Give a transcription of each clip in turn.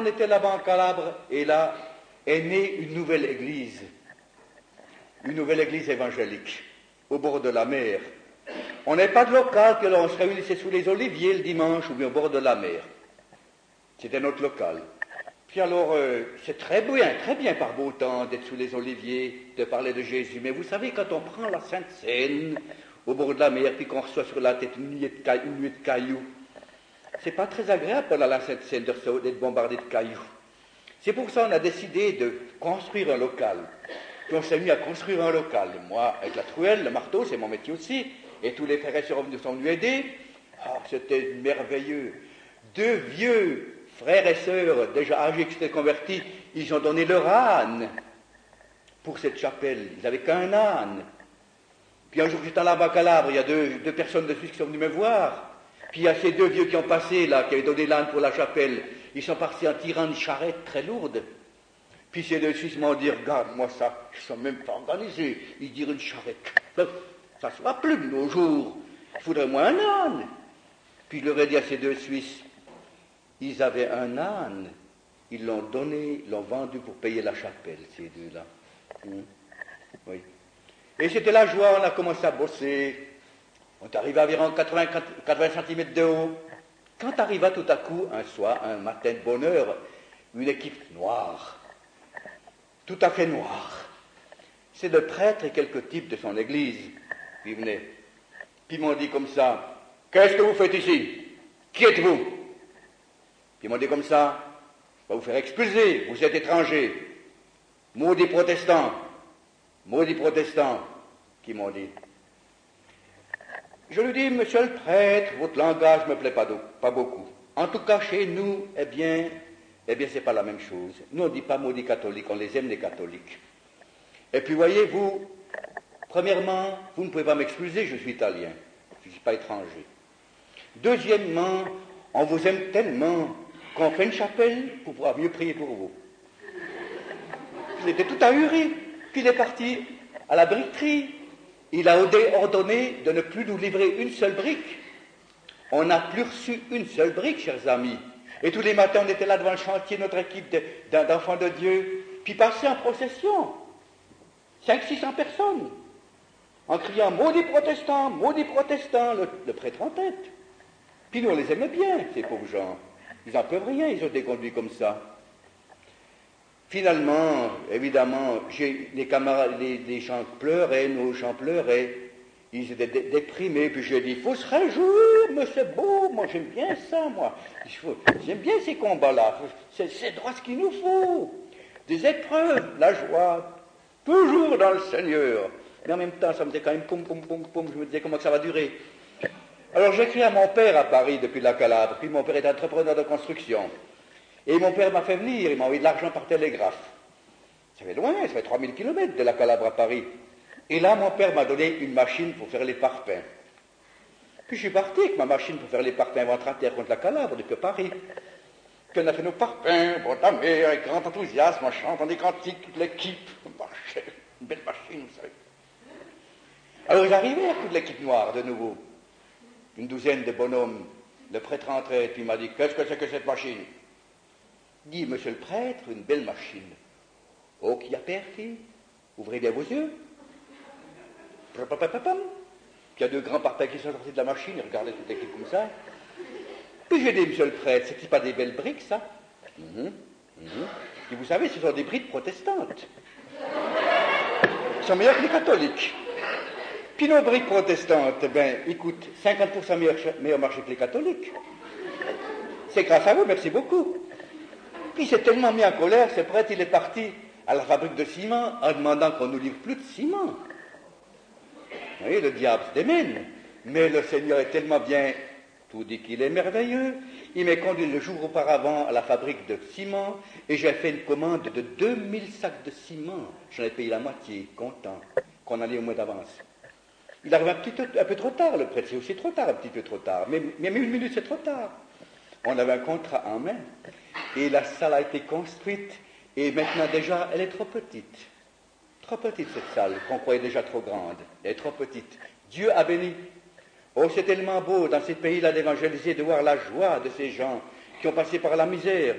On était là-bas en Calabre, et là est née une nouvelle église évangélique, au bord de la mer. On n'avait pas de local, que l'on se réunissait sous les oliviers le dimanche, ou bien au bord de la mer. C'était notre local. Puis alors, c'est très bien par beau temps d'être sous les oliviers, de parler de Jésus. Mais vous savez, quand on prend la Sainte Seine, au bord de la mer, puis qu'on reçoit sur la tête une nuée de cailloux, c'est pas très agréable pendant la Sainte Seine d'être bombardé de cailloux. C'est pour ça qu'on a décidé de construire un local. Puis on s'est mis à construire un local. Moi, avec la truelle, le marteau, c'est mon métier aussi, et tous les frères et sœurs nous sont venus aider. Ah, c'était merveilleux. 2 vieux frères et sœurs, déjà âgés, qui s'étaient convertis, ils ont donné leur âne pour cette chapelle. Ils n'avaient qu'un âne. Puis un jour, j'étais là-bas à Calabre, il y a deux personnes de Suisse qui sont venues me voir. Puis il y a ces 2 vieux qui ont passé, là, qui avaient donné l'âne pour la chapelle. Ils sont partis en tirant une charrette très lourde. Puis ces 2 Suisses m'ont dit, regarde-moi ça, ils ne sont même pas organisés. Ils dirent une charrette. Ça ne se voit plus de nos jours. Il faudrait moins un âne. Puis je leur ai dit à ces 2 Suisses, ils avaient un âne, ils l'ont donné, l'ont vendu pour payer la chapelle, ces 2-là. Oui. Et c'était la joie, on a commencé à bosser. On est arrivé à environ 80 cm de haut. Quand arriva tout à coup, un soir, un matin de bonne heure, une équipe noire, tout à fait noire. C'est le prêtre et quelques types de son église qui venaient. Puis ils m'ont dit comme ça, « Qu'est-ce que vous faites ici? Qui êtes-vous » Puis ils m'ont dit comme ça, « Je vais vous faire expulser, vous êtes étrangers. » Maudits protestants, qui m'ont dit. Je lui dis, monsieur le prêtre, votre langage ne me plaît pas beaucoup. En tout cas, chez nous, eh bien, c'est pas la même chose. Nous, on ne dit pas maudits catholiques, on les aime, les catholiques. Et puis, voyez-vous, premièrement, vous ne pouvez pas m'expulser, je suis italien. Je ne suis pas étranger. Deuxièmement, on vous aime tellement qu'on fait une chapelle pour pouvoir mieux prier pour vous. Il était tout ahuri. Puis il est parti à la briqueterie. Il a ordonné de ne plus nous livrer une seule brique. On n'a plus reçu une seule brique, chers amis. Et tous les matins, on était là devant le chantier, notre équipe d'enfants de Dieu, puis passait en procession. 500-600 personnes. En criant « Maudits protestants, le prêtre en tête. Puis nous, on les aimait bien, ces pauvres gens. Ils n'en peuvent rien, ils ont été conduits comme ça. Finalement, évidemment, les camarades, les gens pleuraient, nos gens pleuraient. Ils étaient déprimés, puis j'ai dit, il faut se réjouir, mais c'est beau, moi j'aime bien ça, moi. J'aime bien ces combats-là, c'est droit ce qu'il nous faut. Des épreuves, la joie, toujours dans le Seigneur. Mais en même temps, ça me faisait quand même poum, je me disais comment que ça va durer. Alors j'ai écrit à mon père à Paris depuis la Calabre, puis mon père est entrepreneur de construction. Et mon père m'a fait venir, il m'a envoyé de l'argent par télégraphe. Ça fait loin, ça fait 3000 km de la Calabre à Paris. Et là, mon père m'a donné une machine pour faire les parpaings. Puis je suis parti avec ma machine pour faire les parpaings ventre à terre contre la Calabre depuis Paris. Puis on a fait nos parpaings, bon, ta mère, avec grand enthousiasme, en chantant des cantiques, toute l'équipe. Une belle machine, vous savez. Alors j'arrivais à toute l'équipe noire de nouveau. Une douzaine de bonhommes. Le prêtre entrait et puis il m'a dit, qu'est-ce que c'est que cette machine? Dit, monsieur le prêtre, une belle machine. Oh, qui a perdu? Ouvrez bien vos yeux. Puis il y a 2 grands parpaings qui sont sortis de la machine, ils regardaient toute l'équipe comme ça. Puis j'ai dit, monsieur le prêtre, c'est pas des belles briques, ça? Et vous savez, ce sont des briques protestantes. Ils sont meilleurs que les catholiques. Puis nos briques protestantes, ils coûtent 50% meilleur marché que les catholiques. C'est grâce à vous, merci beaucoup. Puis il s'est tellement mis en colère, ce prêtre, il est parti à la fabrique de ciment en demandant qu'on nous livre plus de ciment. Vous voyez, le diable se démène. Mais le Seigneur est tellement bien, tout dit qu'il est merveilleux. Il m'a conduit le jour auparavant à la fabrique de ciment et j'ai fait une commande de 2000 sacs de ciment. J'en ai payé la moitié, content, qu'on allait au mois d'avance. Il arrive un peu trop tard, le prêtre, c'est aussi trop tard, un petit peu trop tard. Mais même 1 minute, c'est trop tard. On avait un contrat en main et la salle a été construite et maintenant déjà, elle est trop petite. Trop petite cette salle, qu'on croyait déjà trop grande. Elle est trop petite. Dieu a béni. Oh, c'est tellement beau dans ces pays-là d'évangéliser, de voir la joie de ces gens qui ont passé par la misère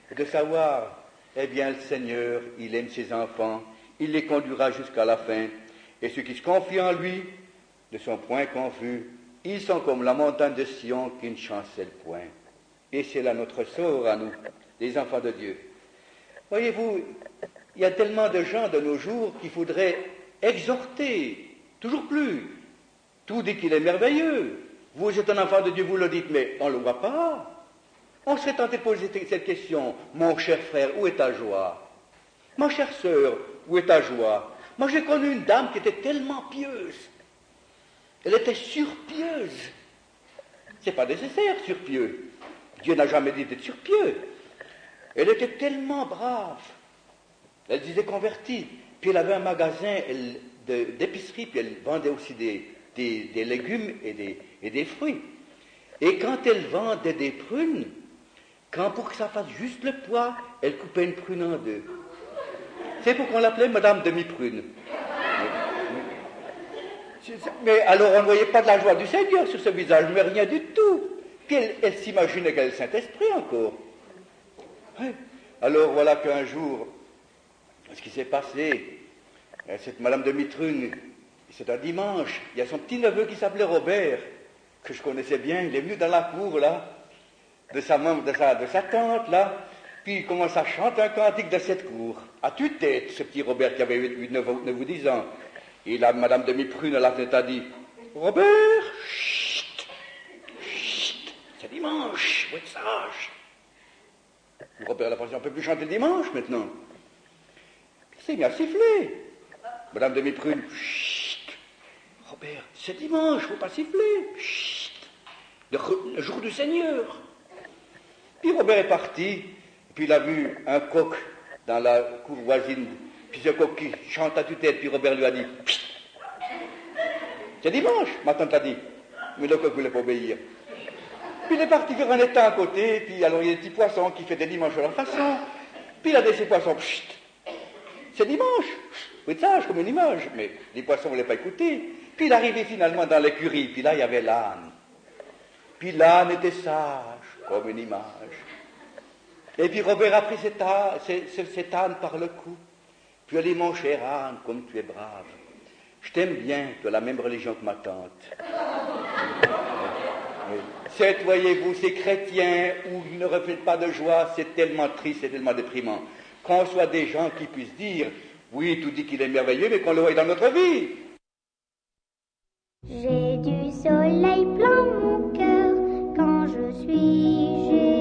de savoir, eh bien, le Seigneur, il aime ses enfants, il les conduira jusqu'à la fin, et ceux qui se confient en lui ne sont point confus, ils sont comme la montagne de Sion qui ne chancelle point. Et c'est là notre sort à nous, les enfants de Dieu. Voyez-vous, il y a tellement de gens de nos jours qu'il faudrait exhorter, toujours plus. Tout dit qu'il est merveilleux. Vous êtes un enfant de Dieu, vous le dites, mais on ne le voit pas. On serait tenté de poser cette question. Mon cher frère, où est ta joie? Ma chère sœur, où est ta joie? Moi, j'ai connu une dame qui était tellement pieuse. Elle était surpieuse. C'est pas nécessaire, surpieux. Dieu n'a jamais dit d'être surpieux. Elle était tellement brave. Elle disait convertie. Puis elle avait un magasin d'épicerie, puis elle vendait aussi des légumes et des fruits. Et quand elle vendait des prunes, pour que ça fasse juste le poids, elle coupait une prune en deux. C'est pour qu'on l'appelait Madame Demi-Prune. Mais alors on ne voyait pas de la joie du Seigneur sur ce visage, mais rien du tout. Puis elle s'imaginait qu'elle est le Saint-Esprit encore. Oui. Alors voilà qu'un jour, ce qui s'est passé, cette Madame Demi-Prune, c'est un dimanche, il y a son petit-neveu qui s'appelait Robert, que je connaissais bien, il est venu dans la cour là, de sa tante là, puis il commence à chanter un cantique de cette cour. À tue-tête, ce petit Robert qui avait 9 ou 10 ans. Et la Madame Demi-Prune à la fenêtre a dit, Robert, chut, chut, c'est dimanche, faut être sage. Robert a pensé, on ne peut plus chanter le dimanche maintenant. Il s'est mis à siffler. Madame Demi-Prune, chut, Robert, c'est dimanche, il ne faut pas siffler, chut, le jour du Seigneur. Puis Robert est parti, puis il a vu un coq dans la cour voisine, puis ce coq qui chante à tue-tête, puis Robert lui a dit, chut, c'est dimanche, ma tante a dit, mais le coq ne voulait pas obéir. Puis il est parti vers un étang à côté, puis alors il y a des petits poissons qui font des dimanches à leur façon, puis il a dit ces poissons, chut, c'est dimanche, vous êtes sage comme une image, mais les poissons ne voulaient pas écouter. Puis il arrivait finalement dans l'écurie, puis là il y avait l'âne. Puis l'âne était sage comme une image. Et puis Robert a pris cet âne par le cou. Puis il a dit, mon cher âne, comme tu es brave, je t'aime bien, tu as la même religion que ma tante. Voyez-vous, ces chrétiens où ils ne reflètent pas de joie, c'est tellement triste, c'est tellement déprimant. Qu'on soit des gens qui puissent dire, oui, tout dit qu'il est merveilleux, mais qu'on le voie dans notre vie. J'ai du soleil plein mon cœur quand je suis